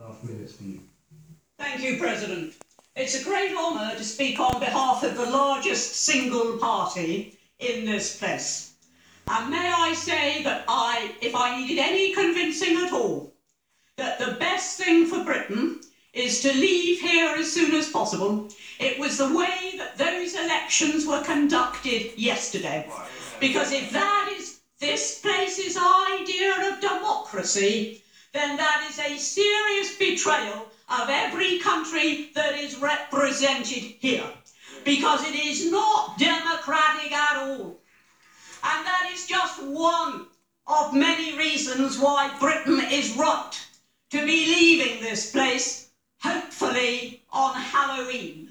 Half minutes for you. Thank you, President. It's a great honour to speak on behalf of the largest single party in this place. And may I say that if I needed any convincing at all, that the best thing for Britain is to leave here as soon as possible. It was the way that those elections were conducted yesterday. Because if that is this place's idea of democracy, then that is a serious betrayal of every country that is represented here. Because it is not democratic at all. And that is just one of many reasons why Britain is right to be leaving this place, hopefully on Halloween.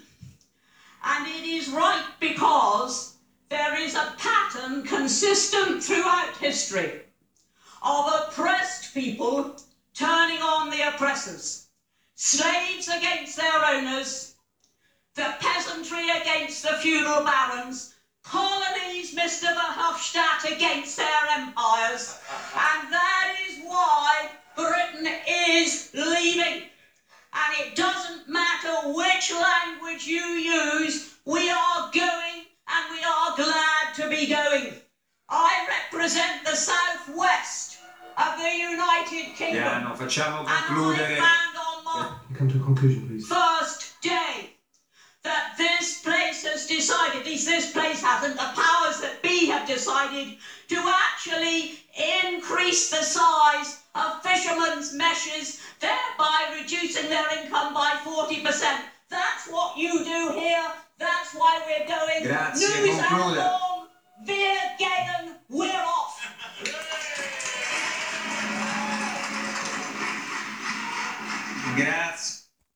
And it is right because there is a pattern consistent throughout history of oppressed people turning on the oppressors, slaves against their owners, the peasantry against the feudal barons, colonies, Mr. Verhofstadt, against their empires, and that is why Britain is leaving. And it doesn't matter which language you use, we are going, and we are glad to be going. I represent the southwest of the United Kingdom. Piano, facciamo And concludere. I found on my Come to a conclusion, please. first day that this place has decided, at least this place hasn't, the powers that be have decided to actually increase the size of fishermen's meshes, thereby reducing their income by 40%. That's what you do here. That's why we're going. Grazie, News concluda. and long, wir gehen, we're off. Grazie.